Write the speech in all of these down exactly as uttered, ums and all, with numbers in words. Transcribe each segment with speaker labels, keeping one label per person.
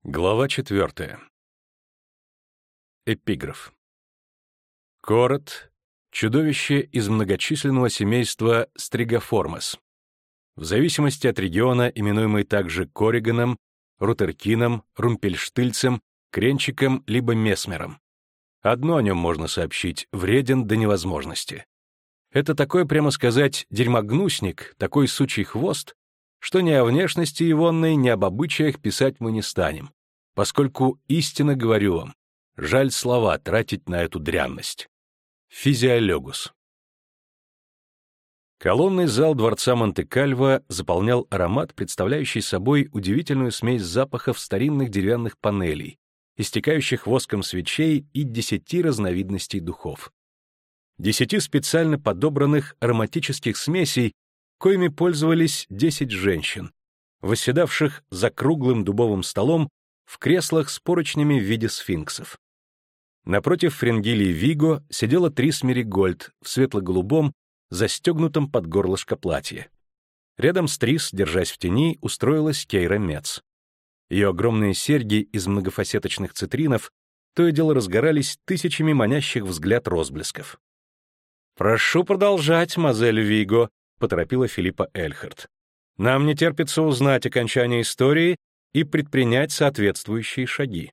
Speaker 1: Глава четвертая. Эпиграф. Корот — чудовище из многочисленного семейства Стригоформес. В зависимости от региона, именуемый также Корриганом, Рутеркином, Румпельштыльцем, Кренчиком либо Месмером. Одно о нем можно сообщить — вреден до невозможности. Это такой, прямо сказать, дерьмогнусник, такой сучий хвост, что ни о внешности егонной, ни об обычаях писать мы не станем, поскольку истинно говорю вам, жаль слова тратить на эту дрянность. Физиологус. Колонный зал дворца Монте-Кальво заполнял аромат, представляющий собой удивительную смесь запахов старинных деревянных панелей, истекающих воском свечей и десяти разновидностей духов. Десяти специально подобранных ароматических смесей, коими пользовались десять женщин, восседавших за круглым дубовым столом в креслах с поручнями в виде сфинксов. Напротив Фрингилии Виго сидела Трис Меригольд в светло-голубом, застегнутом под горлышко платье. Рядом с Трис, держась в тени, устроилась Кейра Мец. Ее огромные серьги из многофасеточных цитринов то и дело разгорались тысячами манящих взгляд розблесков. «Прошу продолжать, мазель Виго», — поторопила Филиппа Эльхард. «Нам не терпится узнать окончание истории и предпринять соответствующие шаги».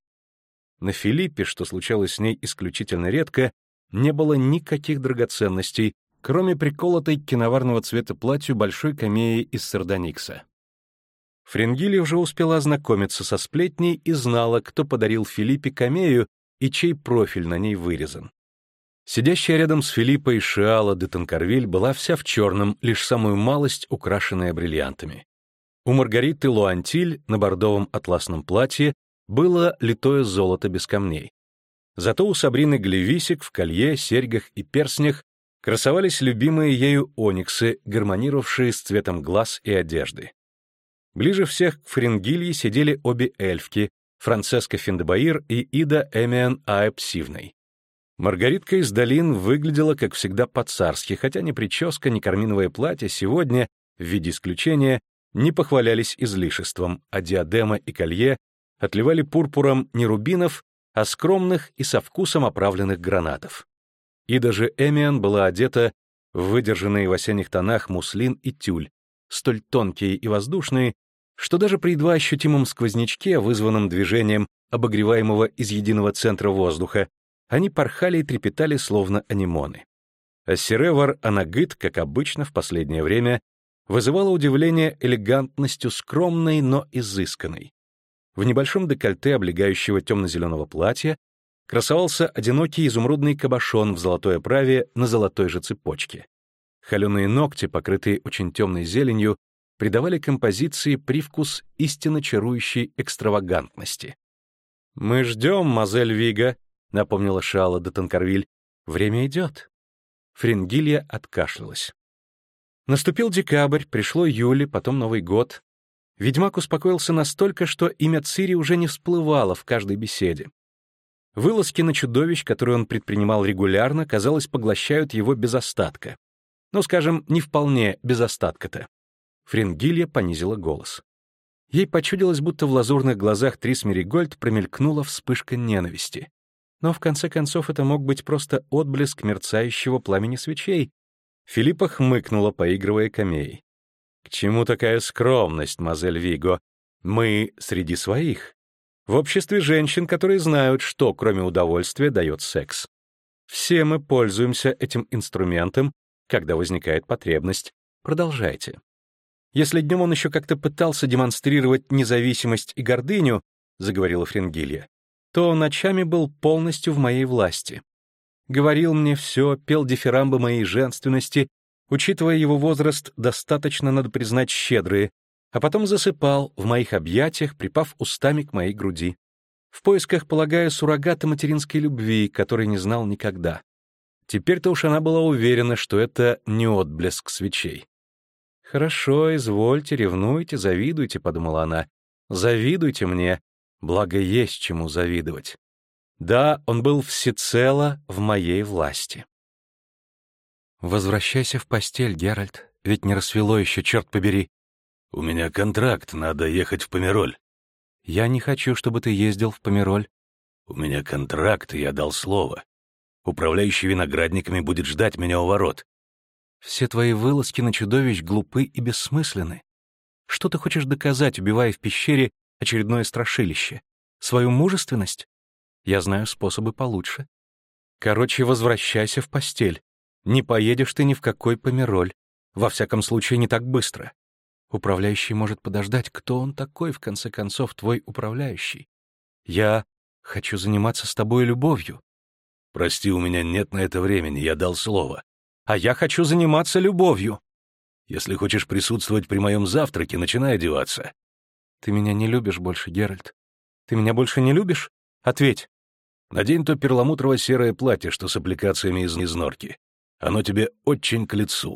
Speaker 1: На Филиппе, что случалось с ней исключительно редко, не было никаких драгоценностей, кроме приколотой к киноварного цвета платью большой камеи из сардоникса. Фрингилия уже успела ознакомиться со сплетней и знала, кто подарил Филиппе камею и чей профиль на ней вырезан. Сидящая рядом с Филиппой Шиала де Танкарвиль была вся в черном, лишь самую малость украшенная бриллиантами. У Маргариты Луантиль на бордовом атласном платье было литое золото без камней. Зато у Сабрины Глевисик в колье, серьгах и перстнях красовались любимые ею ониксы, гармонировавшие с цветом глаз и одежды. Ближе всех к Фрингилье сидели обе эльфки, Францеска Финдебаир и Ида Эмиан Аэб Сивной. Маргаритка из долин выглядела, как всегда, по-царски, хотя ни прическа, ни карминовое платье сегодня, в виде исключения, не похвалялись излишеством, а диадема и колье отливали пурпуром не рубинов, а скромных и со вкусом оправленных гранатов. И даже Эмиан была одета в выдержанные в осенних тонах муслин и тюль, столь тонкие и воздушные, что даже при едва ощутимом сквознячке, вызванном движением обогреваемого из единого центра воздуха, они порхали и трепетали, словно анемоны. А Сиревар Анагыт, как обычно в последнее время, вызывала удивление элегантностью скромной, но изысканной. В небольшом декольте облегающего темно-зеленого платья красовался одинокий изумрудный кабошон в золотой оправе на золотой же цепочке. Холеные ногти, покрытые очень темной зеленью, придавали композиции привкус истинно чарующей экстравагантности. «Мы ждем, мазель Виго», — напомнила Шиала де Танкарвиль. «Время идет». Фрингилья откашлялась. Наступил декабрь, пришло июль, потом Новый год. Ведьмак успокоился настолько, что имя Цири уже не всплывало в каждой беседе. Вылазки на чудовищ, которые он предпринимал регулярно, казалось, поглощают его без остатка. Ну, скажем, не вполне без остатка-то. Фрингилья понизила голос. Ей почудилось, будто в лазурных глазах Трис Меригольд промелькнула вспышка ненависти. Но в конце концов это мог быть просто отблеск мерцающего пламени свечей. Филиппа хмыкнула, поигрывая камеей. «К чему такая скромность, мазель Виго? Мы среди своих. В обществе женщин, которые знают, что, кроме удовольствия, дает секс. Все мы пользуемся этим инструментом, когда возникает потребность. Продолжайте». «Если днем он еще как-то пытался демонстрировать независимость и гордыню», — заговорила Фрингилья, то ночами был полностью в моей власти. Говорил мне все, пел дифирамбы моей женственности, учитывая его возраст, достаточно, надо признать, щедрые, а потом засыпал в моих объятиях, припав устами к моей груди. В поисках, полагаю, суррогата материнской любви, которой не знал никогда. Теперь-то уж она была уверена, что это не отблеск свечей. «Хорошо, извольте, ревнуйте, завидуйте», — подумала она. «Завидуйте мне, благо есть чему завидовать. Да, он был всецело в моей власти». «Возвращайся в постель, Геральт, ведь не рассвело еще, черт побери».
Speaker 2: «У меня контракт, надо ехать в Помероль».
Speaker 1: Я не хочу, чтобы ты ездил в Помероль.
Speaker 2: У меня контракт, и я дал слово. Управляющий виноградниками будет ждать меня у ворот.
Speaker 1: Все твои вылазки на чудовищ глупы и бессмысленны. Что ты хочешь доказать, убивая в пещере очередное страшилище? Свою мужественность? Я знаю способы получше. Короче, возвращайся в постель. Не поедешь ты ни в какой Помероль. Во всяком случае, не так быстро. Управляющий может подождать. Кто он такой, в конце концов, твой управляющий? Я хочу заниматься с тобой любовью.
Speaker 2: Прости, у меня нет на это времени, я дал слово.
Speaker 1: А я хочу заниматься любовью.
Speaker 2: Если хочешь присутствовать при моем завтраке, начинай одеваться.
Speaker 1: Ты меня не любишь больше, Геральт. Ты меня больше не любишь? Ответь.
Speaker 2: Надень то перламутрово-серое платье, что с аппликациями из, из норки. Оно тебе очень к лицу.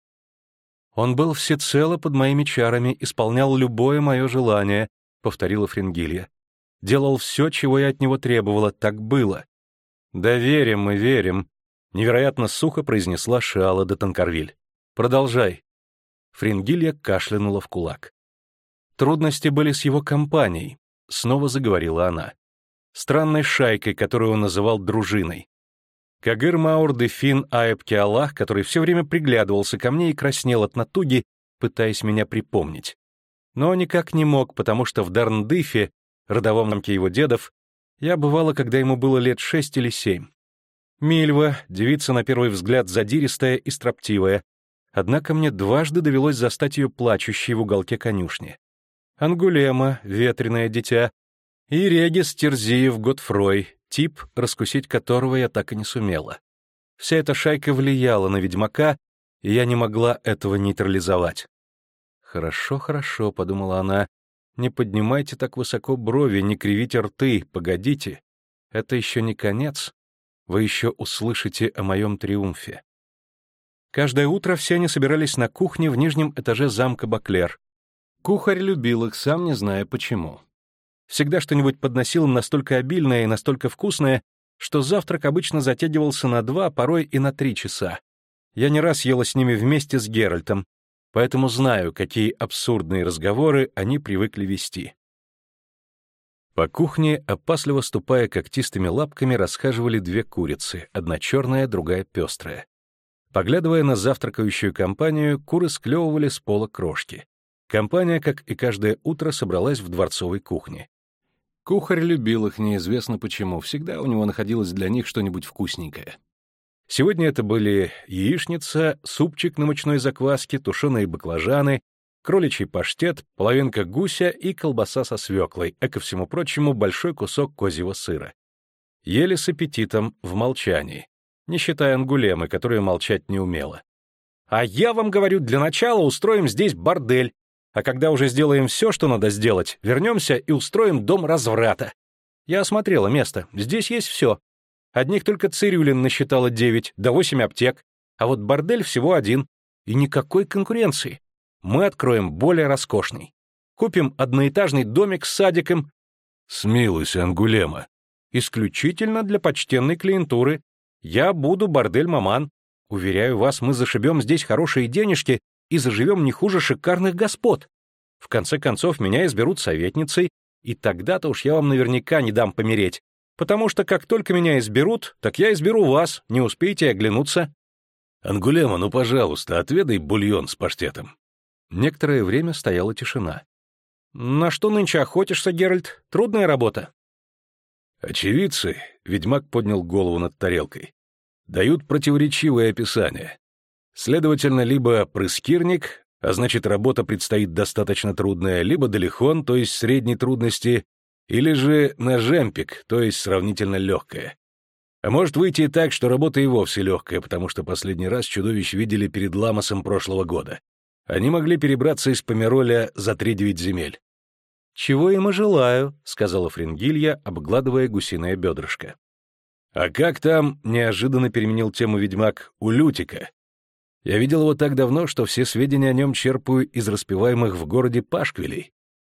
Speaker 1: Он был всецело под моими чарами, исполнял любое мое желание, повторила Фрингилья. Делал все, чего я от него требовала, так было. Да верим мы, верим, невероятно сухо произнесла Шиала де Танкарвиль. Продолжай. Фрингилья кашлянула в кулак. Трудности были с его компанией, снова заговорила она. Странной шайкой, которую он называл дружиной. Кагыр Маур де Фин Аэб Киалах, который все время приглядывался ко мне и краснел от натуги, пытаясь меня припомнить. Но никак не мог, потому что в Дарндыфе, родовом замке его дедов, я бывала, когда ему было лет шесть или семь. Мильва, девица на первый взгляд задиристая и строптивая, однако мне дважды довелось застать ее плачущей в уголке конюшни. Ангулема, ветреное дитя, и Регис Терзиев Готфрой, тип, раскусить которого я так и не сумела. Вся эта шайка влияла на ведьмака, и я не могла этого нейтрализовать. «Хорошо, хорошо», — подумала она, — «не поднимайте так высоко брови, не кривите рты, погодите. Это еще не конец. Вы еще услышите о моем триумфе». Каждое утро все они собирались на кухне в нижнем этаже замка Баклер. Кухарь любил их, сам не зная почему. Всегда что-нибудь подносил им настолько обильное и настолько вкусное, что завтрак обычно затягивался на два, порой и на три часа. Я не раз ела с ними вместе с Геральтом, поэтому знаю, какие абсурдные разговоры они привыкли вести. По кухне, опасливо ступая когтистыми лапками, расхаживали две курицы, одна черная, другая пестрая. Поглядывая на завтракающую компанию, куры склевывали с пола крошки. Компания, как и каждое утро, собралась в дворцовой кухне. Кухарь любил их неизвестно почему, всегда у него находилось для них что-нибудь вкусненькое. Сегодня это были яичница, супчик на мучной закваске, тушеные баклажаны, кроличий паштет, половинка гуся и колбаса со свеклой, а ко всему прочему большой кусок козьего сыра. Ели с аппетитом, в молчании, не считая Ангулемы, которая молчать не умела. «А я вам говорю, для начала устроим здесь бордель, а когда уже сделаем все, что надо сделать, вернемся и устроим дом разврата. Я осмотрела место, здесь есть все. Одних только цирюлин насчитала девять, да восемь аптек, а вот бордель всего один. И никакой конкуренции. Мы откроем более роскошный. Купим одноэтажный домик с садиком».
Speaker 2: «Смилуйся, Ангулема».
Speaker 1: «Исключительно для почтенной клиентуры. Я буду бордель-маман. Уверяю вас, мы зашибем здесь хорошие денежки и заживем не хуже шикарных господ. В конце концов, меня изберут советницей, и тогда-то уж я вам наверняка не дам помереть, потому что как только меня изберут, так я изберу вас, не успеете оглянуться».
Speaker 2: «Ангулема, ну, пожалуйста, отведай бульон с паштетом».
Speaker 1: Некоторое время стояла тишина. «На что нынче охотишься, Геральт? Трудная работа».
Speaker 2: «Очевидцы», — ведьмак поднял голову над тарелкой, — «дают противоречивые описания. Следовательно, либо прыскирник, а значит, работа предстоит достаточно трудная, либо далехон, то есть средней трудности, или же нажемпик, то есть сравнительно легкая. А может выйти и так, что работа и вовсе легкая, потому что последний раз чудовищ видели перед Ламосом прошлого года. Они могли перебраться из Помероля за три-девять земель».
Speaker 1: «Чего им и желаю», — сказала Фрингилья, обгладывая гусиное бедрышко.
Speaker 2: «А как там, — неожиданно переменил тему ведьмак, — у Лютика? Я видел его так давно, что все сведения о нем черпаю из распеваемых в городе пашквилей».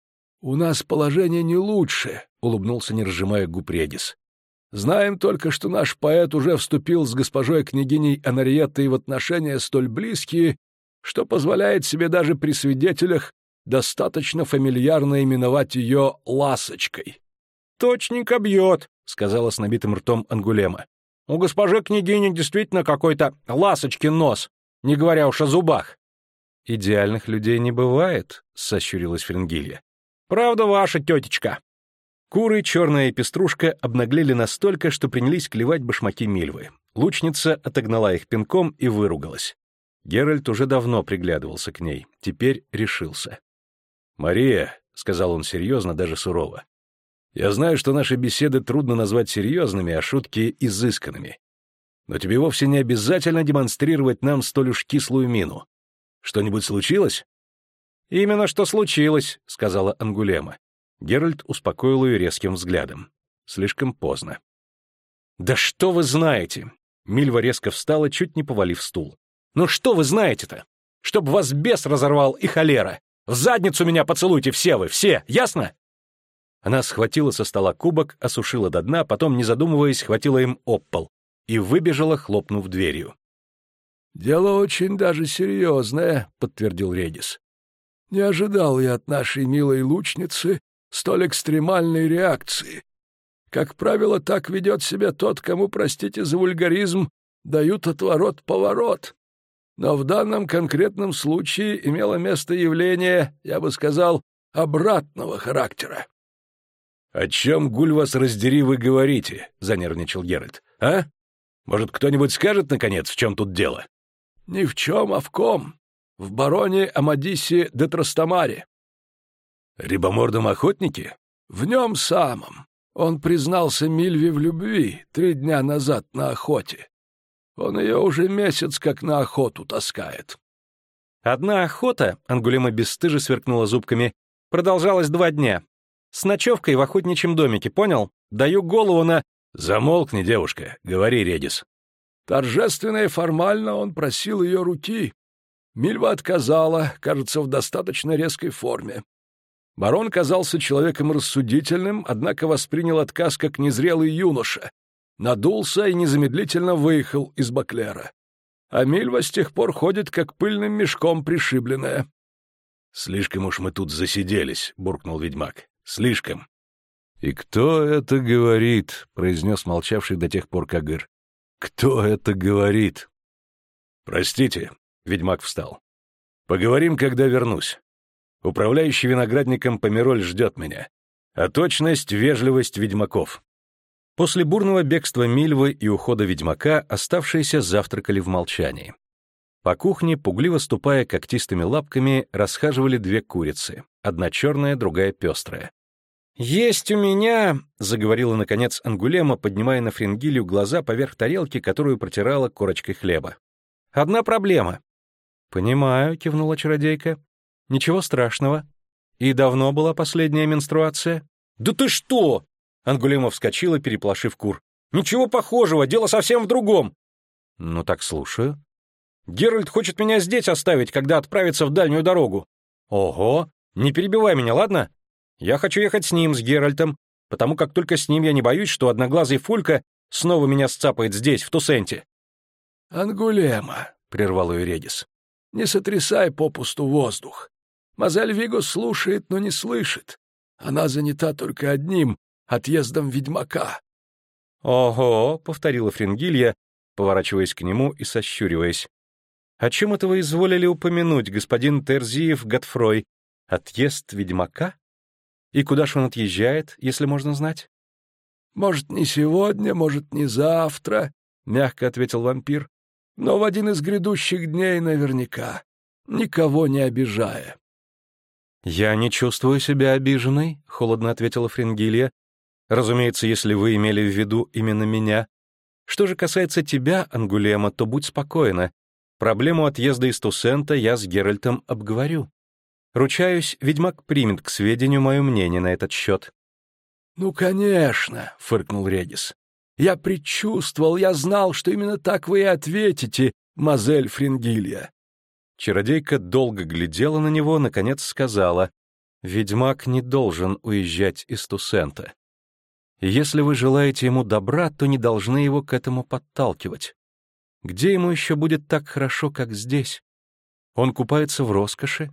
Speaker 2: «У нас положение не лучше», — улыбнулся, не разжимая губ Регис. «Знаем только, что наш поэт уже вступил с госпожой княгиней Анариеттой в отношения столь близкие, что позволяет себе даже при свидетелях
Speaker 3: Достаточно фамильярно именовать ее Ласочкой».
Speaker 1: «Точненько бьет», — сказала с набитым ртом Ангулема. «У госпожи княгини действительно какой-то ласочкин нос, не говоря уж о зубах». «Идеальных людей не бывает», — сощурилась Фрингилья. «Правда ваша, тетечка». Куры, черная и пеструшка обнаглели настолько, что принялись клевать башмаки Мильвы. Лучница отогнала их пинком и выругалась. Геральт уже давно приглядывался к ней, теперь решился.
Speaker 2: «Мария», — сказал он серьезно, даже сурово, — «я знаю, что наши беседы трудно назвать серьезными, а шутки — изысканными. Но тебе вовсе не обязательно демонстрировать нам столь уж кислую мину. Что-нибудь случилось?»
Speaker 1: «Именно что случилось», — сказала Ангулема.
Speaker 2: Геральт успокоил ее резким взглядом. Слишком поздно.
Speaker 1: «Да что вы знаете?» Мильва резко встала, чуть не повалив стул. «Ну что вы знаете-то? Чтоб вас бес разорвал и холера! В задницу меня поцелуйте все вы, все, ясно?» Она схватила со стола кубок, осушила до дна, потом, не задумываясь, схватила им об пол и выбежала, хлопнув дверью.
Speaker 3: «Дело очень даже серьезное», — подтвердил Редис. «Не ожидал я от нашей милой лучницы столь экстремальной реакции. Как правило, так ведет себя тот, кому, простите за вульгаризм, дают отворот-поворот. Но в данном конкретном случае имело место явление, я бы сказал, обратного характера».
Speaker 2: «О чем, гуль вас раздери, вы говорите?» — занервничал Геральт. «А? Может, кто-нибудь скажет, наконец, в чем тут дело?»
Speaker 3: «Ни в чем, а в ком. В бароне Амадисе де Трастамаре».
Speaker 2: «Рябомордом охотнике?»
Speaker 3: «В нем самом. Он признался Мильве в любви три дня назад на охоте. Он ее уже месяц как на охоту таскает».
Speaker 1: «Одна охота», — Ангулема бесстыже сверкнула зубками, — «продолжалась два дня. С ночевкой в охотничьем домике, понял? Даю голову на...»
Speaker 2: «Замолкни, девушка, говори, Редис».
Speaker 3: Торжественно и формально он просил ее руки. Мильва отказала, кажется, в достаточно резкой форме. Барон казался человеком рассудительным, однако воспринял отказ как незрелый юноша, надулся и незамедлительно выехал из Баклера. А Мильва с тех пор ходит, как пыльным мешком пришибленная.
Speaker 2: «Слишком уж мы тут засиделись», — буркнул ведьмак. «Слишком». «И кто это говорит?» — произнес молчавший до тех пор Кагыр. «Кто это говорит?» «Простите», — ведьмак встал. «Поговорим, когда вернусь. Управляющий виноградником Помероль ждет меня. А точность — вежливость ведьмаков».
Speaker 1: После бурного бегства Мильвы и ухода ведьмака оставшиеся завтракали в молчании. По кухне, пугливо ступая когтистыми лапками, расхаживали две курицы, одна черная, другая пестрая. «Есть у меня», — заговорила, наконец, Ангулема, поднимая на Фрингилью глаза поверх тарелки, которую протирала корочкой хлеба. «Одна проблема». «Понимаю», — кивнула чародейка. «Ничего страшного. И давно была последняя менструация?» «Да ты что!» — Ангулема вскочила, переполошив кур. «Ничего похожего, дело совсем в другом». «Ну так слушаю». «Геральт хочет меня здесь оставить, когда отправится в дальнюю дорогу». «Ого! Не перебивай меня, ладно? Я хочу ехать с ним, с Геральтом, потому как только с ним я не боюсь, что одноглазый Фулька снова меня сцапает здесь, в Тусенте».
Speaker 3: «Ангулема», — прервал ее Редис, — «не сотрясай попусту воздух. Мазель Вигус слушает, но не слышит. Она занята только одним — отъездом ведьмака».
Speaker 1: «Ого», — повторила Фрингилья, поворачиваясь к нему и сощуриваясь. «О чем это вы изволили упомянуть, господин Терзиев Готфрой? Отъезд ведьмака? И куда ж он отъезжает, если можно знать?»
Speaker 3: «Может, не сегодня, может, не завтра», — мягко ответил вампир, — «но в один из грядущих дней наверняка, никого не обижая».
Speaker 1: «Я не чувствую себя обиженной», — холодно ответила Фрингилья. «Разумеется, если вы имели в виду именно меня. Что же касается тебя, Ангулема, то будь спокойна. Проблему отъезда из Тусента я с Геральтом обговорю. Ручаюсь, ведьмак примет к сведению мое мнение на этот счет».
Speaker 3: «Ну, конечно», — фыркнул Редис. «Я предчувствовал, я знал, что именно так вы и ответите, мазель Фрингилья».
Speaker 1: Чародейка долго глядела на него, наконец сказала: «Ведьмак не должен уезжать из Тусента. И если вы желаете ему добра, то не должны его к этому подталкивать. Где ему еще будет так хорошо, как здесь? Он купается в роскоши,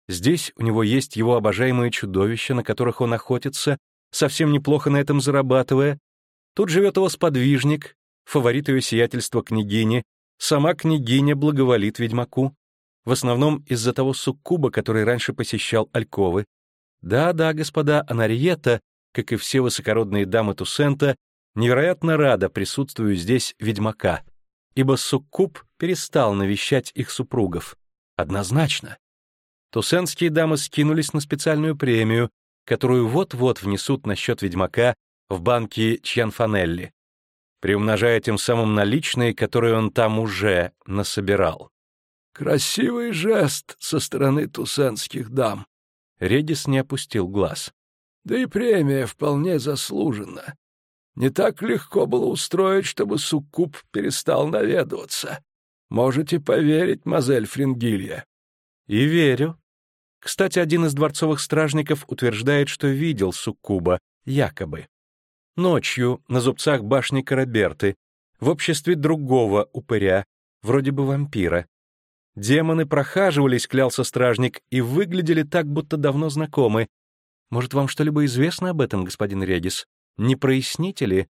Speaker 1: Здесь у него есть его обожаемые чудовища, на которых он охотится, совсем неплохо на этом зарабатывая. Тут живет его сподвижник, фаворит ее сиятельства княгини. Сама княгиня благоволит ведьмаку. В основном из-за того суккуба, который раньше посещал альковы. Да-да, господа, Анариетта, как и все высокородные дамы Туссента, невероятно рада присутствию здесь ведьмака, ибо суккуб перестал навещать их супругов. Однозначно. Туссентские дамы скинулись на специальную премию, которую вот-вот внесут на счет ведьмака в банке Чьянфанелли, приумножая тем самым наличные, которые он там уже насобирал.
Speaker 3: Красивый жест со стороны туссентских дам.
Speaker 1: Редис не опустил глаз.
Speaker 3: Да и премия вполне заслужена. Не так легко было устроить, чтобы суккуб перестал наведываться. Можете поверить, мазель Фрингилья.
Speaker 1: И верю. Кстати, один из дворцовых стражников утверждает, что видел суккуба, якобы. Ночью на зубцах башни Караберты, в обществе другого упыря, вроде бы вампира. Демоны прохаживались, клялся стражник, и выглядели так, будто давно знакомы. Может, вам что-либо известно об этом, господин Редис? Не проясните ли?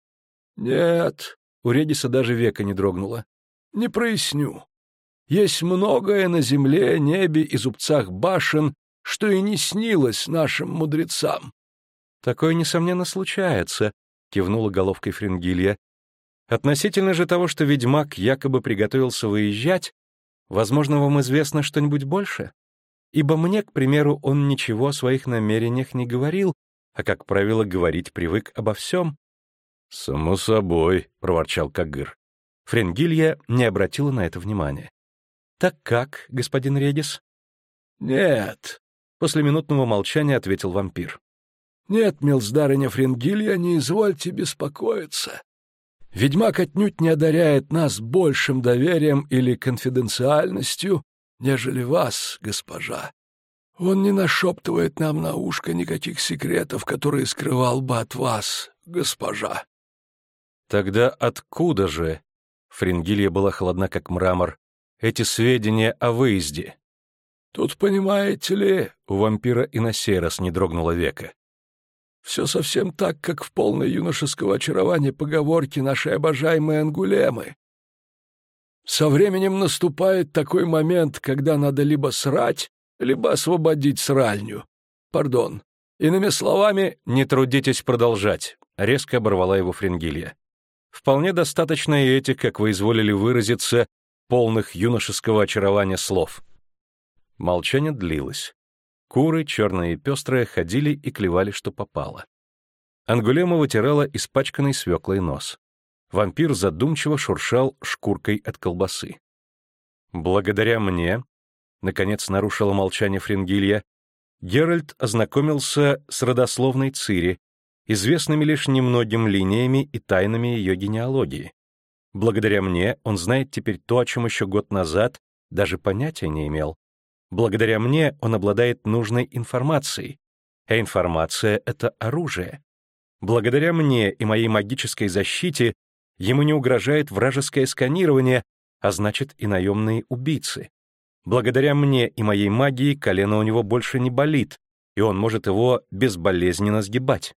Speaker 3: Нет, у Редиса даже века не дрогнуло. Не проясню. Есть многое на земле, небе и зубцах башен, что и не снилось нашим мудрецам.
Speaker 1: Такое, несомненно, случается, кивнула головкой Фрингилья. Относительно же того, что ведьмак якобы приготовился выезжать, возможно, вам известно что-нибудь больше? Ибо мне, к примеру, он ничего о своих намерениях не говорил, а, как правило, говорить привык обо всем.
Speaker 2: — Само собой, — проворчал Кагыр.
Speaker 1: Фрингилья не обратила на это внимания. — Так как, господин Редис?
Speaker 3: — Нет,
Speaker 1: — после минутного молчания ответил вампир.
Speaker 3: — Нет, милздарыня Фрингилья, не извольте беспокоиться. Ведьмак отнюдь не одаряет нас большим доверием или конфиденциальностью, нежели вас, госпожа. Он не нашептывает нам на ушко никаких секретов, которые скрывал бы от вас, госпожа.
Speaker 1: Тогда откуда же, Фрингилья была холодна как мрамор, эти сведения о выезде?
Speaker 3: Тут, понимаете ли,
Speaker 1: у вампира и на сей раз не дрогнуло веко.
Speaker 3: Все совсем так, как в полной юношеского очарования поговорки нашей обожаемой Ангулемы. Со временем наступает такой момент, когда надо либо срать, либо освободить сральню. Пардон. Иными словами...
Speaker 1: Не трудитесь продолжать, резко оборвала его Фрингилья. Вполне достаточно и этих, как вы изволили выразиться, полных юношеского очарования слов. Молчание длилось. Куры, черные и пестрые, ходили и клевали, что попало. Ангулема вытирала испачканный свеклой нос. Вампир задумчиво шуршал шкуркой от колбасы. «Благодаря мне», — наконец нарушила молчание Фрингилья, Геральт ознакомился с родословной Цири, известными лишь немногим линиями и тайнами ее генеалогии. Благодаря мне он знает теперь то, о чем еще год назад даже понятия не имел. Благодаря мне он обладает нужной информацией, а информация — это оружие. Благодаря мне и моей магической защите ему не угрожает вражеское сканирование, а значит и наемные убийцы. Благодаря мне и моей магии колено у него больше не болит, и он может его безболезненно сгибать.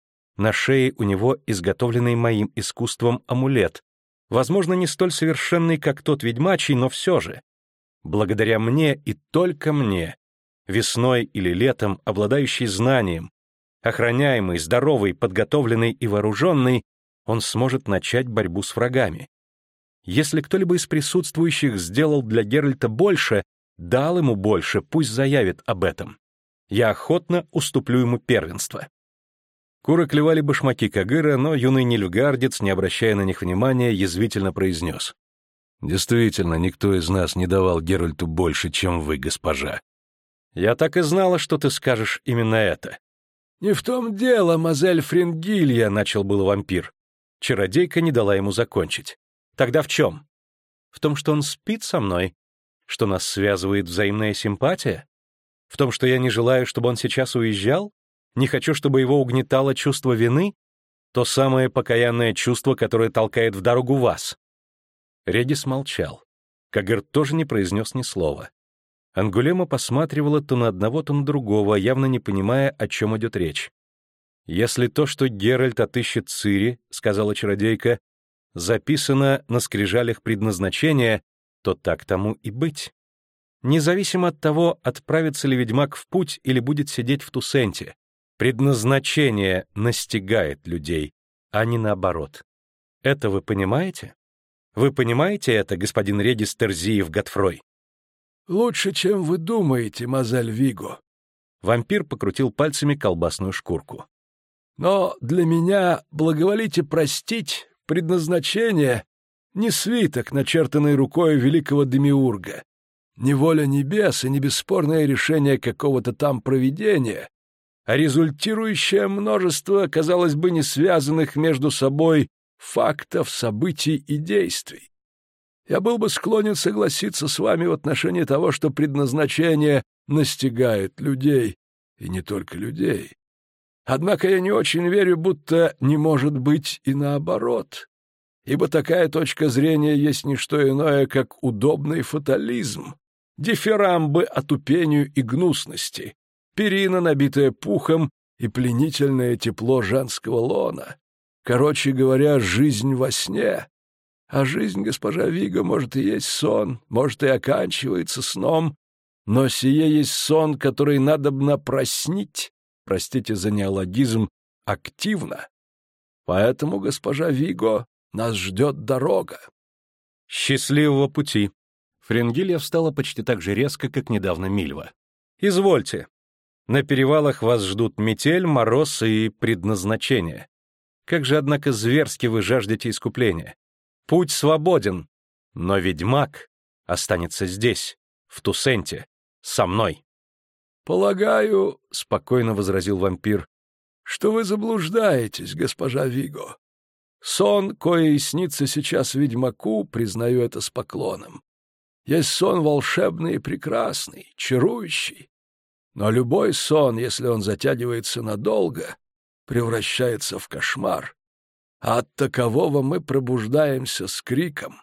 Speaker 1: На шее у него изготовленный моим искусством амулет, возможно, не столь совершенный, как тот ведьмачий, но все же. Благодаря мне и только мне, весной или летом обладающий знанием, охраняемый, здоровый, подготовленный и вооруженный, он сможет начать борьбу с врагами. Если кто-либо из присутствующих сделал для Геральта больше, дал ему больше, пусть заявит об этом. Я охотно уступлю ему первенство. Куры клевали башмаки Кагыра, но юный нильфгардец, не обращая на них внимания, язвительно произнес:
Speaker 2: «Действительно, никто из нас не давал Геральту больше, чем вы, госпожа».
Speaker 1: «Я так и знала, что ты скажешь именно это».
Speaker 3: «Не в том дело, мазель Фрингилья», —
Speaker 1: начал был вампир. Чародейка не дала ему закончить. «Тогда в чем?» «В том, что он спит со мной? Что нас связывает взаимная симпатия? В том, что я не желаю, чтобы он сейчас уезжал? Не хочу, чтобы его угнетало чувство вины? То самое покаянное чувство, которое толкает в дорогу вас?» Редис молчал. Кагыр тоже не произнес ни слова. Ангулема посматривала то на одного, то на другого, явно не понимая, о чем идет речь. «Если то, что Геральт отыщет Цири, — сказала чародейка, — записано на скрижалях предназначения, то так тому и быть. Независимо от того, отправится ли ведьмак в путь или будет сидеть в Тусенте, предназначение настигает людей, а не наоборот. Это вы понимаете? Вы понимаете это, господин Редис Терзиев Готфрой?»
Speaker 3: «Лучше, чем вы думаете, мазель Виго».
Speaker 1: Вампир покрутил пальцами колбасную шкурку.
Speaker 3: «Но для меня, благоволите простить, предназначение — не свиток, начертанный рукой великого демиурга, не воля небес и не бесспорное решение какого-то там провидения, а результирующее множество, казалось бы, не связанных между собой фактов, событий и действий. Я был бы склонен согласиться с вами в отношении того, что предназначение настигает людей, и не только людей. Однако я не очень верю, будто не может быть и наоборот, ибо такая точка зрения есть не что иное, как удобный фатализм, дифирамбы отупению и гнусности, перина, набитая пухом, и пленительное тепло женского лона. Короче говоря, жизнь во сне. А жизнь, госпожа Виго, может и есть сон, может и оканчивается сном, но сие есть сон, который надобно проснить, простите за неологизм, активно. Поэтому, госпожа Виго, нас ждет дорога».
Speaker 1: «Счастливого пути!» Френгилья встала почти так же резко, как недавно Мильва. «Извольте. На перевалах вас ждут метель, мороз и предназначение. Как же, однако, зверски вы жаждете искупления. Путь свободен, но ведьмак останется здесь, в Тусенте, со мной».
Speaker 3: «Полагаю, — спокойно возразил вампир, — что вы заблуждаетесь, госпожа Виго. Сон, кое и снится сейчас ведьмаку, признаю это с поклоном, есть сон волшебный и прекрасный, чарующий. Но любой сон, если он затягивается надолго, превращается в кошмар. А от такового мы пробуждаемся с криком».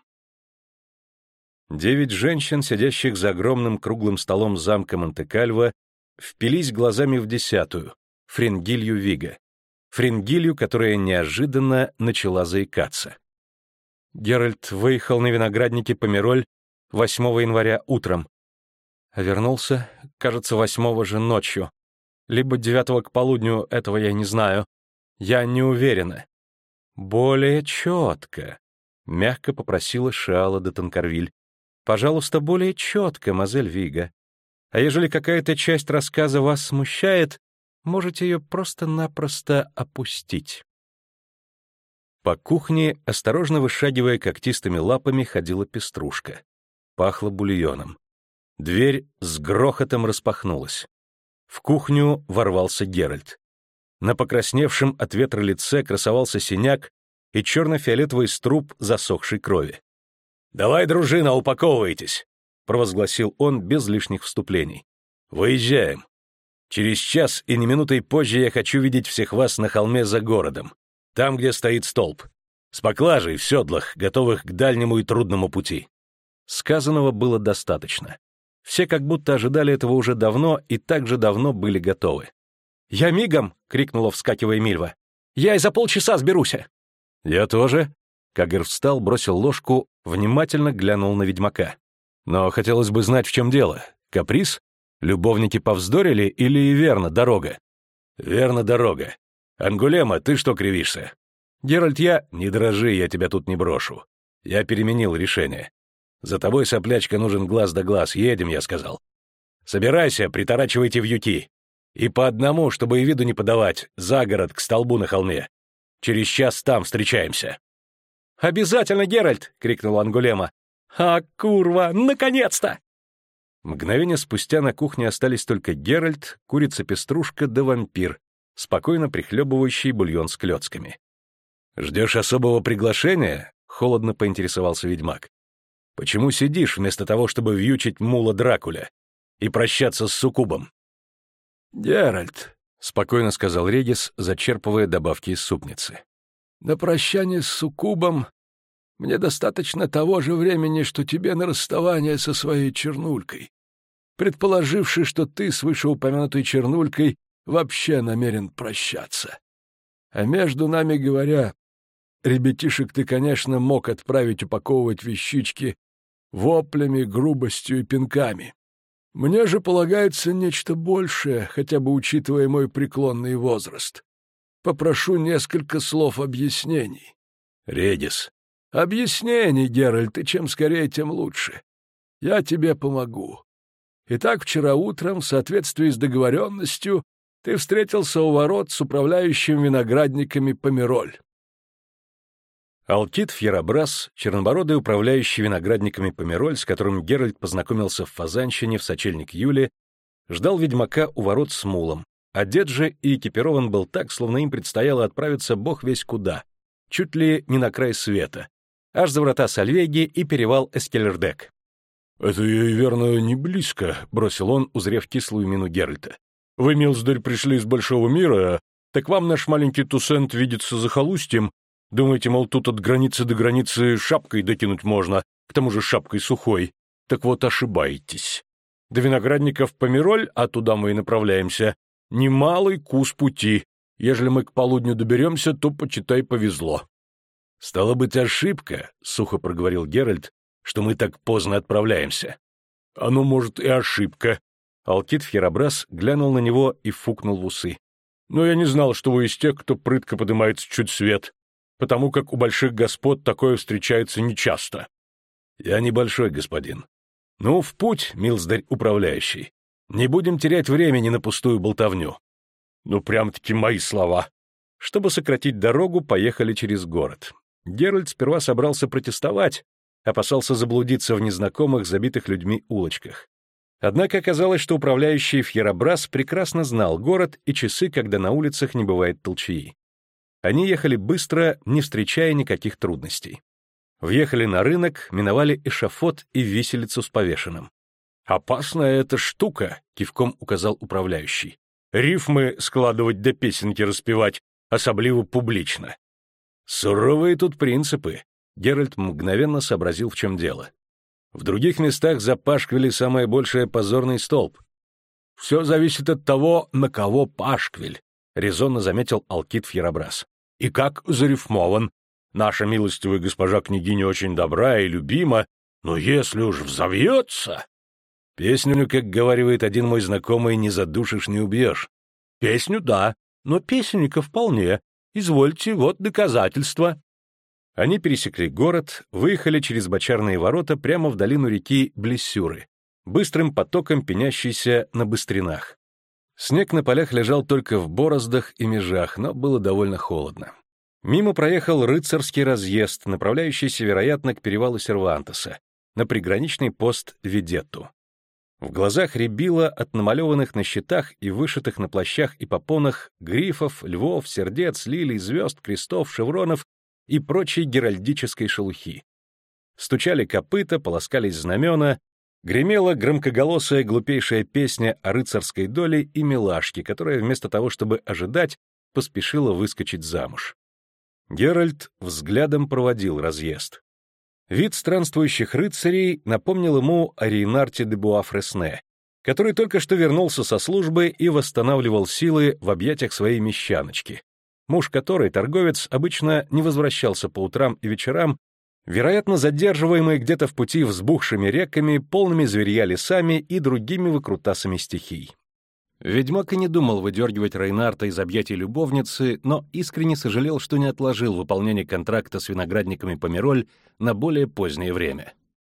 Speaker 1: Девять женщин, сидящих за огромным круглым столом замка Монте-Кальво, впились глазами в десятую, Френгилью Виго, Френгилью, которая неожиданно начала заикаться. Геральт выехал на винограднике Помероль восьмого января утром, а вернулся, кажется, восьмого же ночью, либо девятого к полудню, этого я не знаю. Я не уверена. «Более четко», — мягко попросила Шиала де Танкарвиль. «Пожалуйста, более четко, мазель Виго. А ежели какая-то часть рассказа вас смущает, можете ее просто-напросто опустить». По кухне, осторожно вышагивая когтистыми лапами, ходила пеструшка. Пахло бульоном. Дверь с грохотом распахнулась. В кухню ворвался Геральт. На покрасневшем от ветра лице красовался синяк и черно-фиолетовый струп засохшей крови. «Давай, дружина, упаковывайтесь!» — провозгласил он без лишних вступлений. «Выезжаем. Через час и не минутой позже я хочу видеть всех вас на холме за городом, там, где стоит столб, с поклажей в седлах, готовых к дальнему и трудному пути». Сказанного было достаточно. Все как будто ожидали этого уже давно и так же давно были готовы. «Я мигом!» — крикнула, вскакивая Мильва. «Я и за полчаса сберуся!» «Я тоже!» Кагер встал, бросил ложку, внимательно глянул на ведьмака. «Но хотелось бы знать, в чем дело. Каприз? Любовники повздорили или верно дорога?» «Верно дорога. Ангулема, ты что кривишься?» «Геральт, я...» «Не дрожи, я тебя тут не брошу. Я переменил решение. За тобой, соплячка, нужен глаз да глаз. Едем, я сказал. Собирайся, приторачивайте вьюки. И по одному, чтобы и виду не подавать, за город, к столбу на холме. Через час там встречаемся». «Обязательно, Геральт!» — крикнула Ангулема. «А, курва, наконец-то!» Мгновение спустя на кухне остались только Геральт, курица-пеструшка да вампир, спокойно прихлебывающий бульон с клёцками. «Ждешь особого приглашения?» — холодно поинтересовался ведьмак. «Почему сидишь, вместо того, чтобы вьючить мула Дракуля и прощаться с суккубом?»
Speaker 3: «Геральт», —
Speaker 1: спокойно сказал Редис, зачерпывая добавки из супницы.
Speaker 3: «на прощание с суккубом мне достаточно того же времени, что тебе на расставание со своей чернулькой. предположивши, что ты с вышеупомянутой чернулькой вообще намерен прощаться. А между нами говоря, ребятишек ты, конечно, мог отправить упаковывать вещички воплями, грубостью и пинками. Мне же полагается нечто большее, хотя бы учитывая мой преклонный возраст. Попрошу несколько слов объяснений.
Speaker 2: Редис.
Speaker 3: Объяснений, Геральт, и чем скорее, тем лучше. Я тебе помогу. Итак, вчера утром, в соответствии с договоренностью, ты встретился у ворот с управляющим виноградниками Помероль.
Speaker 1: Алкид Фьерабрас, чернобородый управляющий виноградниками Помероль, с которым Геральт познакомился в Фазанщине в сочельник Юли, ждал ведьмака у ворот с мулом. Одет же и экипирован был так, словно им предстояло отправиться бог весь куда, чуть ли не на край света, аж за врата Сальвеги и перевал Эскелердек.
Speaker 2: — Это ей, верно, не близко, — бросил он, узрев кислую мину Геральта. — Вы, милздарь, пришли из большого мира, так вам наш маленький Туссент видится захолустьем. Думаете, мол, тут от границы до границы шапкой докинуть можно, к тому же шапкой сухой. Так вот, ошибаетесь. До виноградников Помероль, а туда мы и направляемся, немалый кус пути. Ежели мы к полудню доберемся, то, почитай, повезло.
Speaker 1: — Стало быть, ошибка, — сухо проговорил Геральт, — что мы так поздно отправляемся.
Speaker 2: — Оно, может, и ошибка.
Speaker 1: Алкид Фьерабрас глянул на него и фукнул в усы.
Speaker 2: — Но я не знал, что вы из тех, кто прытко подымается чуть свет, потому как у больших господ такое встречается нечасто.
Speaker 1: — Я небольшой господин. Ну, в путь, милздарь управляющий. Не будем терять времени на пустую болтовню.
Speaker 2: Ну, прям-таки мои слова.
Speaker 1: Чтобы сократить дорогу, поехали через город. Геральт сперва собрался протестовать, опасался заблудиться в незнакомых, забитых людьми улочках. Однако оказалось, что управляющий Фьерабрас прекрасно знал город и часы, когда на улицах не бывает толчаи. Они ехали быстро, не встречая никаких трудностей. Въехали на рынок, миновали эшафот и виселицу с повешенным.
Speaker 2: «Опасная эта штука», — кивком указал управляющий. «Рифмы складывать да песенки распевать, особливо публично».
Speaker 1: «Суровые тут принципы», — Геральт мгновенно сообразил, в чем дело. «В других местах за пашквили самое большее позорный столб».
Speaker 2: «Все зависит от того, на кого пашквиль», — резонно заметил Алкид Фьерабрас. «И как зарифмован. Наша милостивая госпожа княгиня очень добра и любима, но если уж взовьется...»
Speaker 1: «Песню, как говаривает один мой знакомый, не задушишь, не убьешь».
Speaker 2: «Песню, да, но песенника вполне. Извольте, вот доказательства».
Speaker 1: Они пересекли город, выехали через бочарные ворота прямо в долину реки Блессюры, быстрым потоком пенящейся на быстринах. Снег на полях лежал только в бороздах и межах, но было довольно холодно. Мимо проехал рыцарский разъезд, направляющийся, вероятно, к перевалу Сервантеса, на приграничный пост Ведетту. В глазах рябило от намалеванных на щитах и вышитых на плащах и попонах грифов, львов, сердец, лилий, звезд, крестов, шевронов и прочей геральдической шелухи. Стучали копыта, полоскались знамена, гремела громкоголосая глупейшая песня о рыцарской доле и милашке, которая вместо того, чтобы ожидать, поспешила выскочить замуж. Геральт взглядом проводил разъезд. Вид странствующих рыцарей напомнил ему о Рейнарте де Буа-Фресне, который только что вернулся со службы и восстанавливал силы в объятиях своей мещаночки, муж которой, торговец, обычно не возвращался по утрам и вечерам, вероятно, задерживаемый где-то в пути взбухшими реками, полными зверья лесами и другими выкрутасами стихий. Ведьмак и не думал выдергивать Рейнарта из объятий любовницы, но искренне сожалел, что не отложил выполнение контракта с виноградниками Помероль на более позднее время.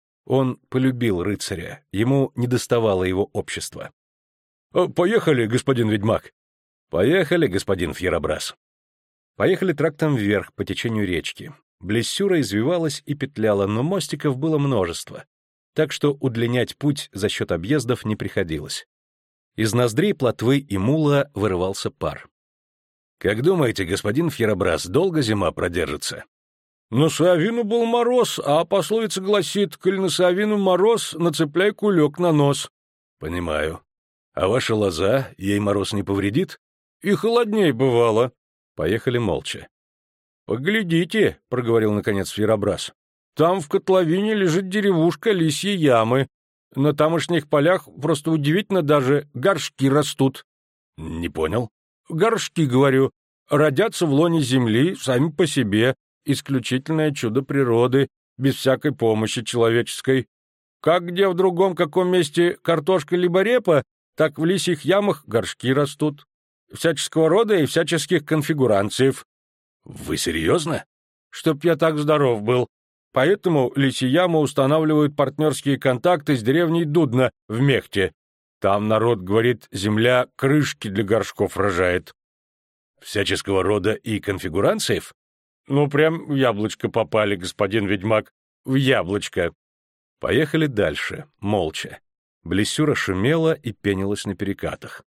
Speaker 1: Он полюбил рыцаря, ему недоставало его общества.
Speaker 2: «Поехали, господин ведьмак!»
Speaker 1: «Поехали, господин Фьерабрас!» Поехали трактом вверх по течению речки. Блессюра извивалась и петляла, но мостиков было множество, так что удлинять путь за счет объездов не приходилось. Из ноздрей плотвы и мула вырывался пар. «Как думаете, господин Фьерабрас, долго зима продержится?»
Speaker 2: «На Саавину был мороз, а пословица гласит, коль на Саавину мороз, нацепляй кулек на нос».
Speaker 1: «Понимаю. А ваша лоза, ей мороз не повредит?»
Speaker 2: «И холодней бывало».
Speaker 1: Поехали молча.
Speaker 2: «Поглядите», — проговорил наконец Фьерабрас, — «там в котловине лежит деревушка Лисьи Ямы. На тамошних полях просто удивительно даже горшки растут.
Speaker 3: Не понял.
Speaker 2: Горшки, говорю, родятся в лоне земли сами по себе, исключительное чудо природы, без всякой помощи человеческой. Как где в другом каком месте картошка либо репа, так в лисьих ямах горшки растут. Всяческого рода и всяческих конфигурациев.
Speaker 3: Вы серьезно?
Speaker 2: Чтоб я так здоров был. Поэтому лисьи ямы устанавливают партнерские контакты с деревней Дудна в Мехте. Там народ, говорит, земля крышки для горшков рожает.
Speaker 3: Всяческого рода и конфигурациев?
Speaker 2: Ну, прям в яблочко попали, господин ведьмак. В яблочко.
Speaker 1: Поехали дальше, молча. Блессюра шумела и пенилась на перекатах.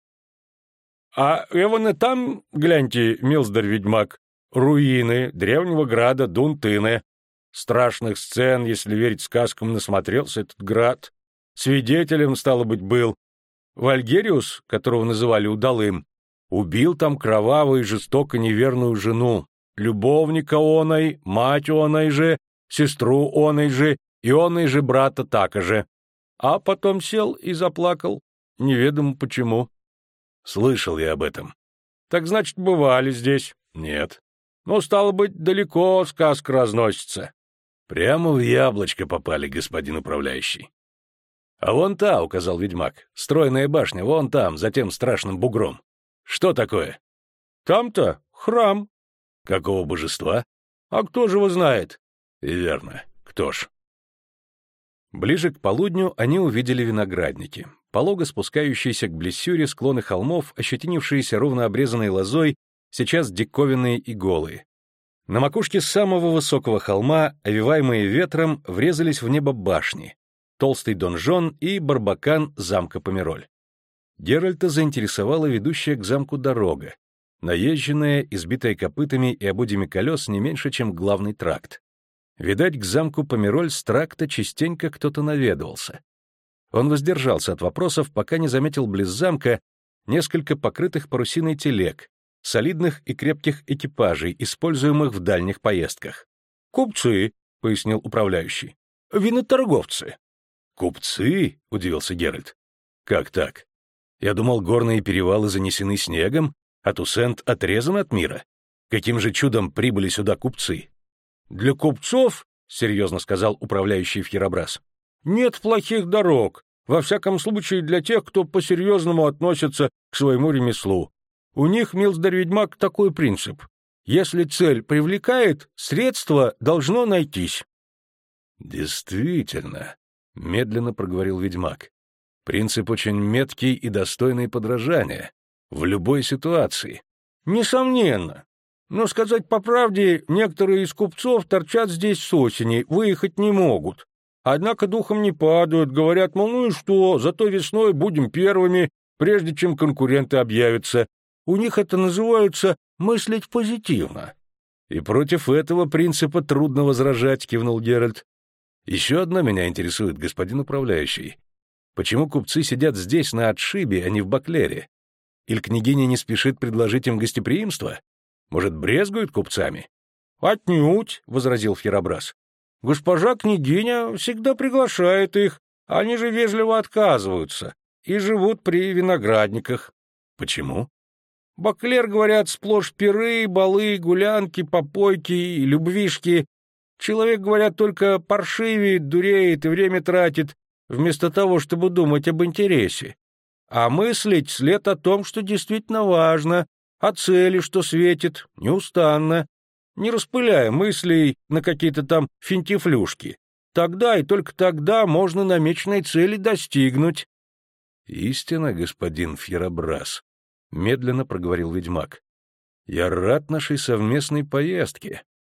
Speaker 2: А вон и там, гляньте, милздарь-ведьмак, руины древнего града Дунтыне. Страшных сцен, если верить сказкам, насмотрелся этот град. Свидетелем, стало быть, был. Вальгериус, которого называли удалым, убил там кроваво и жестоко неверную жену, любовника оной, мать оной же, сестру оной же и оной же брата така же. А потом сел и заплакал, неведомо почему.
Speaker 3: Слышал я об этом.
Speaker 2: Так значит, бывали здесь?
Speaker 3: Нет.
Speaker 2: Ну, стало быть, далеко сказка разносится.
Speaker 3: Прямо в яблочко попали, господин управляющий.
Speaker 1: А вон та, указал ведьмак, стройная башня, вон там, за тем страшным бугром. Что такое?
Speaker 2: Там-то храм.
Speaker 3: Какого божества?
Speaker 2: А кто же его знает?
Speaker 3: И верно. Кто ж?
Speaker 1: Ближе к полудню они увидели виноградники, полого спускающиеся к Блессюре склоны холмов, ощетинившиеся ровно обрезанной лозой, сейчас диковинные и голые. На макушке самого высокого холма, овиваемые ветром, врезались в небо башни, толстый донжон и барбакан замка Помероль. Геральта заинтересовала ведущая к замку дорога, наезженная, избитая копытами и ободьями колес не меньше, чем главный тракт. Видать, к замку Помероль с тракта частенько кто-то наведывался. Он воздержался от вопросов, пока не заметил близ замка несколько покрытых парусиной телег, солидных и крепких экипажей, используемых в дальних поездках.
Speaker 2: «Купцы», — пояснил управляющий, — «виноторговцы».
Speaker 3: «Купцы?» — удивился Геральт. «Как так? Я думал, горные перевалы занесены снегом, а Туссент отрезан от мира. Каким же чудом прибыли сюда купцы?»
Speaker 2: «Для купцов, — серьезно сказал управляющий Фьеробрас, — нет плохих дорог, во всяком случае для тех, кто по-серьезному относится к своему ремеслу. У них, милздарь-ведьмак, такой принцип. Если цель привлекает, средство должно найтись».
Speaker 1: «Действительно», — медленно проговорил ведьмак, — «принцип очень меткий и достойный подражания. В любой ситуации».
Speaker 2: «Несомненно. Но, сказать по правде, некоторые из купцов торчат здесь с осени, выехать не могут. Однако духом не падают, говорят, мол, ну и что, зато весной будем первыми, прежде чем конкуренты объявятся. У них это называется мыслить позитивно».
Speaker 1: «И против этого принципа трудно возражать», — кивнул Геральт. «Еще одно меня интересует, господин управляющий. Почему купцы сидят здесь, на отшибе, а не в Баклере? Иль княгиня не спешит предложить им гостеприимство? Может, брезгуют купцами?»
Speaker 2: «Отнюдь», — возразил Фьеробрас. «Госпожа княгиня всегда приглашает их, они же вежливо отказываются и живут при виноградниках».
Speaker 1: «Почему?»
Speaker 2: «Баклер, говорят, сплошь пиры, балы, гулянки, попойки и любвишки. Человек, говорят, только паршивеет, дуреет и время тратит, вместо того, чтобы думать об интересе. А мыслить след о том, что действительно важно, о цели, что светит, неустанно, не распыляя мыслей на какие-то там финтифлюшки. Тогда и только тогда можно намеченной цели достигнуть».
Speaker 1: «Истина, господин Фьеробрас», — медленно проговорил ведьмак. «Я рад нашей совместной поездке.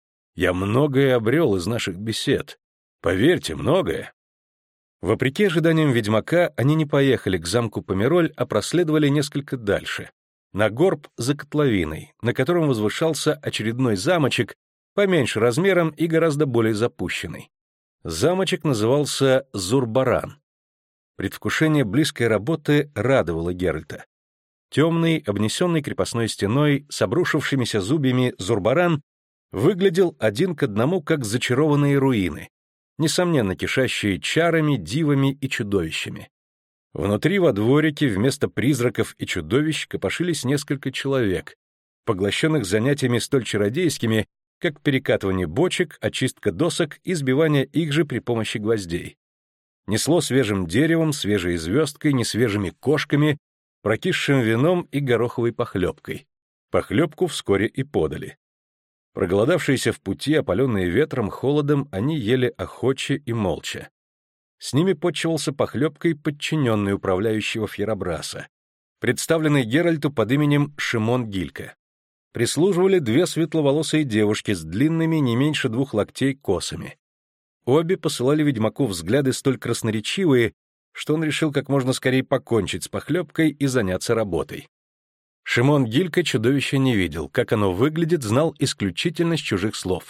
Speaker 1: Я многое обрел из наших бесед. Поверьте, многое». Вопреки ожиданиям ведьмака, они не поехали к замку Помероль, а проследовали несколько дальше, на горб за котловиной, на котором возвышался очередной замочек, поменьше размером и гораздо более запущенный. Замочек назывался Зурбаран. Предвкушение близкой работы радовало Геральта. Темный, обнесенный крепостной стеной, с обрушившимися зубьями Зурбаран выглядел один к одному, как зачарованные руины, несомненно кишащие чарами, дивами и чудовищами. Внутри во дворике вместо призраков и чудовищ копошились несколько человек, поглощенных занятиями столь чародейскими, как перекатывание бочек, очистка досок и сбивание их же при помощи гвоздей. Несло свежим деревом, свежей звездкой, несвежими кошками, прокисшим вином и гороховой похлебкой. Похлебку вскоре и подали. Проголодавшиеся в пути, опаленные ветром, холодом, они ели охоче и молча. С ними подчивался похлебкой подчиненный управляющего Фьерабраса, представленный Геральту под именем Шимон Гилька. Прислуживали две светловолосые девушки с длинными не меньше двух локтей косами. Обе посылали ведьмаку взгляды столь красноречивые, что он решил как можно скорее покончить с похлебкой и заняться работой. Шимон Гилька чудовище не видел, как оно выглядит, знал исключительно с чужих слов.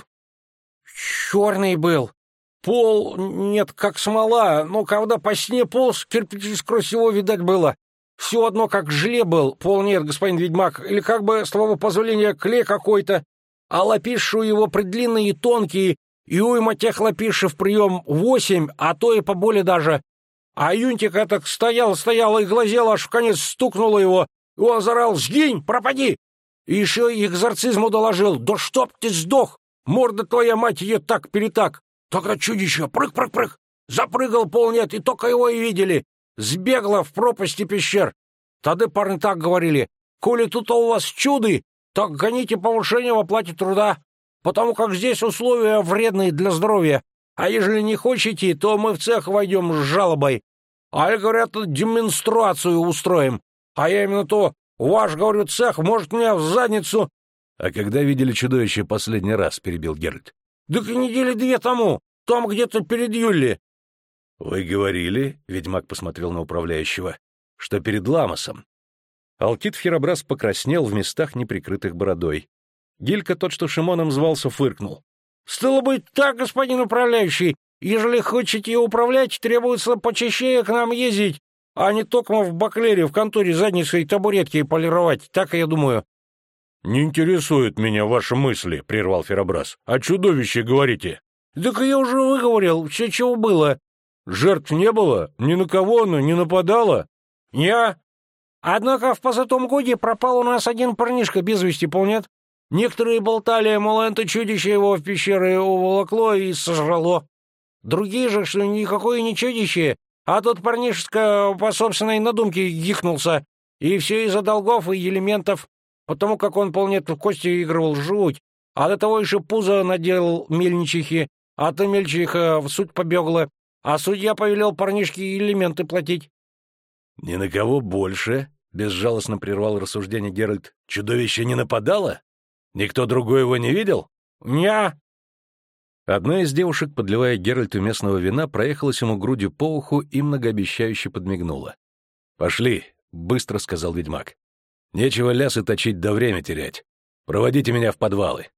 Speaker 4: «Черный был. Пол, нет, как смола, но когда по сне полз, кирпичи сквозь его видать было. Все одно как желе был, пол нет, господин ведьмак, или как бы, с твоего позволения, клей какой-то, а лапиши у его предлинные и тонкие, и уйма тех лапиши в прием восемь, а то и поболее даже. А Юнтик так стоял, стоял и глазел, аж в конец стукнуло его, и он зарал: «Сгинь, пропади!» И еще и экзорцизму доложил: «Да чтоб ты сдох! Морда твоя, мать ее, так-перетак!» Тогда чудище прыг-прыг-прыг, запрыгал пол нет, и только его и видели. Сбегло в пропасти пещер. Тогда парни так говорили: «Коли тут у вас чуды, так гоните повышение в оплате труда, потому как здесь условия вредные для здоровья, а ежели не хотите, то мы в цех войдем с жалобой. А говорят, демонстрацию устроим. А я именно то, ваш, говорю, цех может меня в задницу...»
Speaker 1: «А когда видели чудовище последний раз?» — перебил Геральт.
Speaker 4: «Так и недели две тому, там где-то перед Юлли».
Speaker 1: «Вы говорили, — ведьмак посмотрел на управляющего, — что перед Ламосом». Алкид Фьерабрас покраснел в местах, неприкрытых бородой. Гилька, тот, что Шимоном звался, фыркнул.
Speaker 4: «Стало быть так, господин управляющий, ежели хотите управлять, требуется почаще к нам ездить, а не токмо в баклере в конторе задницей табуретки полировать, так я думаю».
Speaker 2: «Не интересуют меня ваши мысли», — прервал Фьерабрас. «О чудовище говорите».
Speaker 4: «Так я уже выговорил, все, чего было».
Speaker 2: «Жертв не было? Ни на кого оно не нападало?»
Speaker 4: «Не. Однако в позатом годе пропал у нас один парнишка без вести, полнят. Некоторые болтали, мол, это чудище его в пещеры уволокло и сожрало. Другие же, что никакое не чудище, а тот парнишка по собственной надумке гикнулся, и все из-за долгов и элементов, потому как он, полнет, в кости игрывал жуть, а до того еще пузо наделал мельничихи, а то мельничиха в суть побегла, а судья повелел парнишке элементы платить».
Speaker 1: «Ни на кого больше?» — безжалостно прервал рассуждение Геральт. «Чудовище не нападало? Никто другой его не видел?»
Speaker 4: «Не».
Speaker 1: Одна из девушек, подливая Геральту местного вина, проехалась ему грудью по уху и многообещающе подмигнула. «Пошли», — быстро сказал ведьмак. «Нечего лясы точить да время терять. Проводите меня в подвалы».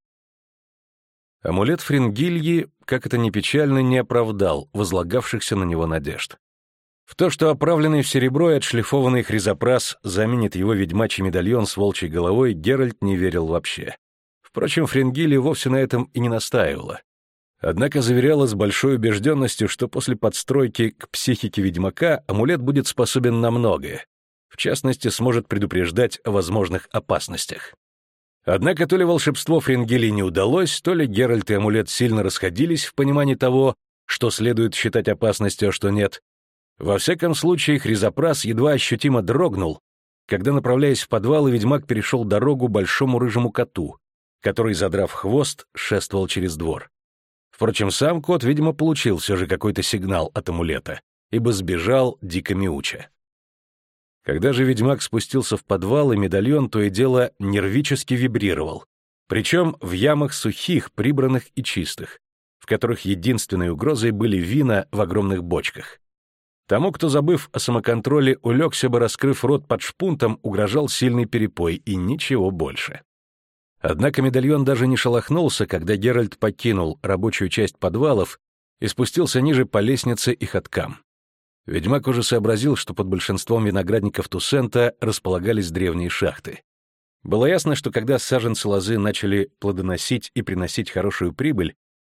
Speaker 1: Амулет Фрингильи, как это ни печально, не оправдал возлагавшихся на него надежд. В то, что оправленный в серебро и отшлифованный хризопрас заменит его ведьмачий медальон с волчьей головой, Геральт не верил вообще. Впрочем, Фрингильи вовсе на этом и не настаивала. Однако заверяла с большой убежденностью, что после подстройки к психике ведьмака амулет будет способен на многое. В частности, сможет предупреждать о возможных опасностях. Однако то ли волшебство Фрингильи не удалось, то ли Геральт и амулет сильно расходились в понимании того, что следует считать опасностью, а что нет. Во всяком случае, хризопрас едва ощутимо дрогнул, когда, направляясь в подвал, ведьмак перешел дорогу большому рыжему коту, который, задрав хвост, шествовал через двор. Впрочем, сам кот, видимо, получил все же какой-то сигнал от амулета, ибо сбежал, дико мяуча. Когда же ведьмак спустился в подвал, и медальон то и дело нервически вибрировал, причем в ямах сухих, прибранных и чистых, в которых единственной угрозой были вина в огромных бочках. Тому, кто, забыв о самоконтроле, улегся бы, раскрыв рот под шпунтом, угрожал сильный перепой и ничего больше. Однако медальон даже не шелохнулся, когда Геральт покинул рабочую часть подвалов и спустился ниже по лестнице и ходкам. Ведьмак уже сообразил, что под большинством виноградников Туссента располагались древние шахты. Было ясно, что когда саженцы лозы начали плодоносить и приносить хорошую прибыль,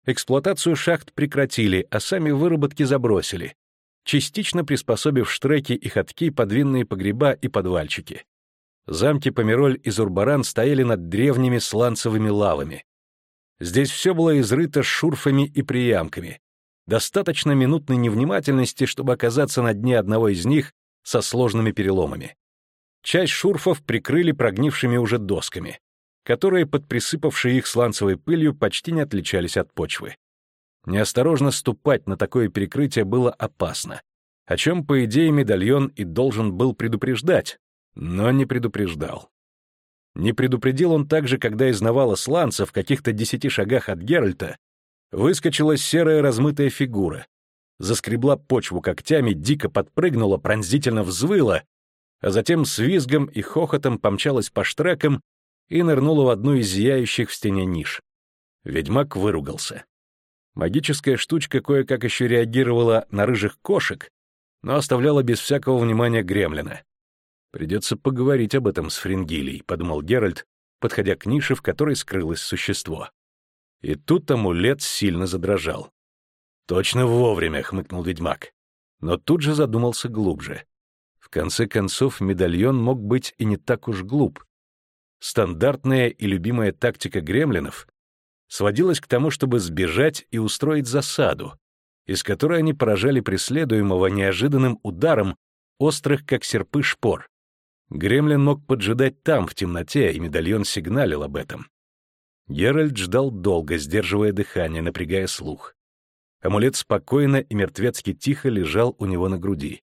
Speaker 1: Эксплуатацию шахт прекратили, а сами выработки забросили, частично приспособив штреки и ходки под винные погреба и подвальчики. Замки Помероль и Зурбаран стояли над древними сланцевыми лавами. Здесь все было изрыто шурфами и приямками. Достаточно минутной невнимательности, чтобы оказаться на дне одного из них со сложными переломами. Часть шурфов прикрыли прогнившими уже досками, которые, под присыпавшей их сланцевой пылью, почти не отличались от почвы. Неосторожно ступать на такое перекрытие было опасно, о чем, по идее, медальон и должен был предупреждать, но не предупреждал. Не предупредил он также, когда из навала сланца в каких-то десяти шагах от Геральта выскочила серая размытая фигура, заскребла почву когтями, дико подпрыгнула, пронзительно взвыла, а затем с визгом и хохотом помчалась по штрекам и нырнула в одну из зияющих в стене ниш. Ведьмак выругался. Магическая штучка кое-как еще реагировала на рыжих кошек, но оставляла без всякого внимания гремлина. «Придется поговорить об этом с Фрингилией», — подумал Геральт, подходя к нише, в которой скрылось существо. И тут амулет сильно задрожал. «Точно вовремя», — хмыкнул ведьмак. Но тут же задумался глубже. В конце концов, медальон мог быть и не так уж глуп. Стандартная и любимая тактика гремлинов сводилась к тому, чтобы сбежать и устроить засаду, из которой они поражали преследуемого неожиданным ударом острых, как серпы, шпор. Гремлин мог поджидать там, в темноте, и медальон сигналил об этом. Геральт ждал долго, сдерживая дыхание, напрягая слух. Амулет спокойно и мертвецки тихо лежал у него на груди.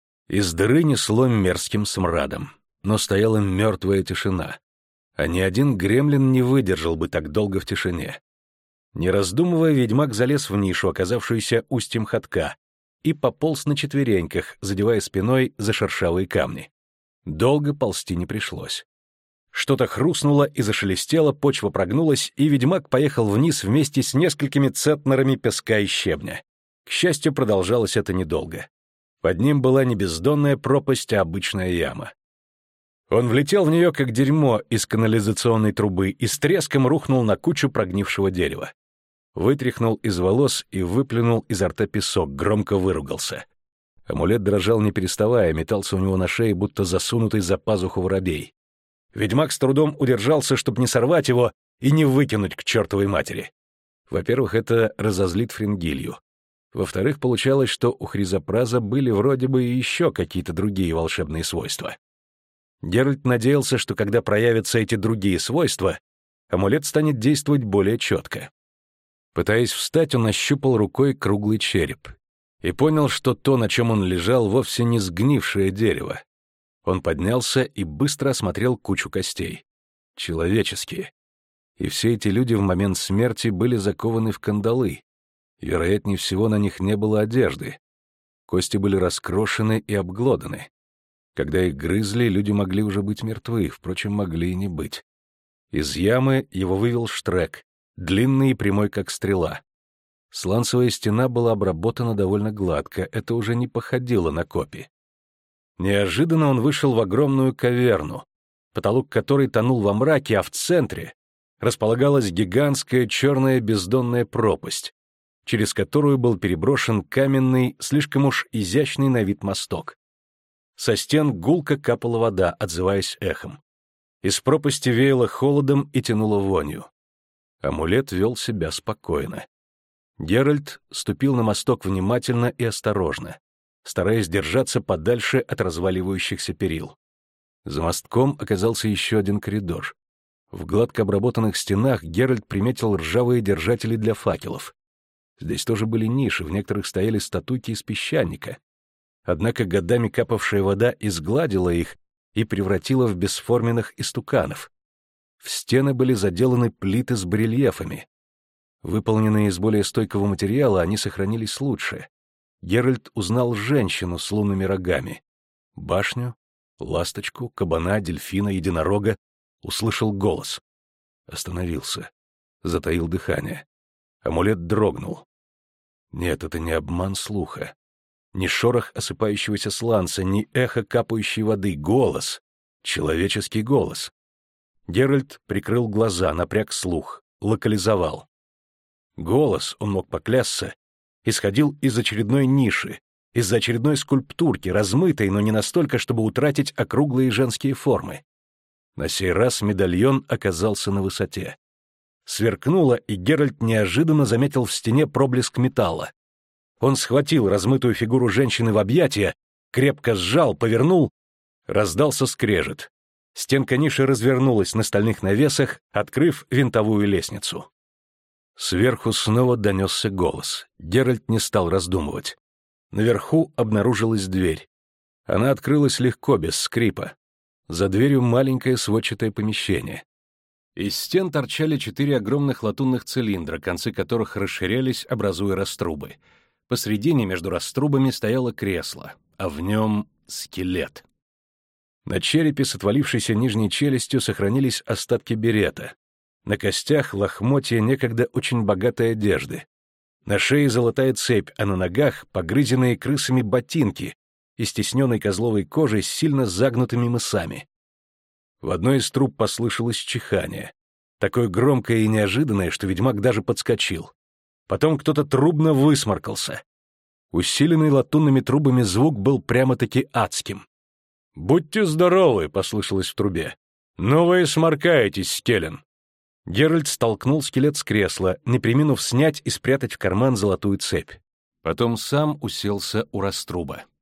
Speaker 1: Из дыры несло мерзким смрадом, но стояла мертвая тишина. А ни один гремлин не выдержал бы так долго в тишине. Не раздумывая, ведьмак залез в нишу, оказавшуюся устьем ходка, и пополз на четвереньках, задевая спиной за шершавые камни. Долго ползти не пришлось. Что-то хрустнуло и зашелестело, почва прогнулась, и ведьмак поехал вниз вместе с несколькими центнерами песка и щебня. К счастью, продолжалось это недолго. Под ним была не бездонная пропасть, а обычная яма. Он влетел в нее, как дерьмо из канализационной трубы, и с треском рухнул на кучу прогнившего дерева. Вытряхнул из волос и выплюнул изо рта песок, громко выругался. Амулет дрожал не переставая, метался у него на шее, будто засунутый за пазуху воробей. Ведьмак с трудом удержался, чтобы не сорвать его и не выкинуть к чертовой матери. Во-первых, это разозлит Фрингилью. Во-вторых, получалось, что у Хризопраза были вроде бы и еще какие-то другие волшебные свойства. Геральт надеялся, что когда проявятся эти другие свойства, амулет станет действовать более четко. Пытаясь встать, он ощупал рукой круглый череп и понял, что то, на чем он лежал, вовсе не сгнившее дерево. Он поднялся и быстро осмотрел кучу костей. Человеческие. И все эти люди в момент смерти были закованы в кандалы. Вероятнее всего, на них не было одежды. Кости были раскрошены и обглоданы. Когда их грызли, люди могли уже быть мертвы, впрочем, могли и не быть. Из ямы его вывел штрек, длинный и прямой, как стрела. Сланцевая стена была обработана довольно гладко, это уже не походило на копи. Неожиданно он вышел в огромную каверну, потолок которой тонул во мраке, а в центре располагалась гигантская черная бездонная пропасть, через которую был переброшен каменный, слишком уж изящный на вид мосток. Со стен гулко капала вода, отзываясь эхом. Из пропасти веяло холодом и тянуло вонью. Амулет вел себя спокойно. Геральт ступил на мосток внимательно и осторожно, стараясь держаться подальше от разваливающихся перил. За мостком оказался еще один коридор. В гладко обработанных стенах Геральт приметил ржавые держатели для факелов. Здесь тоже были ниши, в некоторых стояли статуйки из песчаника. Однако годами капавшая вода изгладила их и превратила в бесформенных истуканов. В стены были заделаны плиты с барельефами. Выполненные из более стойкого материала, они сохранились лучше. Геральт узнал женщину с лунными рогами. Башню, ласточку, кабана, дельфина, единорога. Услышал голос. Остановился. Затаил дыхание. Амулет дрогнул. Нет, это не обман слуха. Ни шорох осыпающегося сланца, ни эхо капающей воды. Голос. Человеческий голос. Геральт прикрыл глаза, напряг слух, локализовал. Голос, он мог поклясться, исходил из очередной ниши, из-за очередной скульптурки, размытой, но не настолько, чтобы утратить округлые женские формы. На сей раз медальон оказался на высоте. Сверкнуло, и Геральт неожиданно заметил в стене проблеск металла. Он схватил размытую фигуру женщины в объятия, крепко сжал, повернул. Раздался скрежет. Стенка ниши развернулась на стальных навесах, открыв винтовую лестницу. Сверху снова донесся голос. Геральт не стал раздумывать. Наверху обнаружилась дверь. Она открылась легко, без скрипа. За дверью маленькое сводчатое помещение. Из стен торчали четыре огромных латунных цилиндра, концы которых расширялись, образуя раструбы. Посредине между раструбами стояло кресло, а в нем скелет. На черепе с отвалившейся нижней челюстью сохранились остатки берета. На костях лохмотья некогда очень богатой одежды. На шее золотая цепь, а на ногах погрызенные крысами ботинки из стесненной козловой кожи с сильно загнутыми мысами. В одной из труб послышалось чихание. Такое громкое и неожиданное, что ведьмак даже подскочил. Потом кто-то трубно высморкался. Усиленный латунными трубами звук был прямо-таки адским. «Будьте здоровы!» — послышалось в трубе. «Ну вы сморкаетесь, Скелен!» Геральт столкнул скелет с кресла, не преминув снять и спрятать в карман золотую цепь. Потом сам уселся у раструба.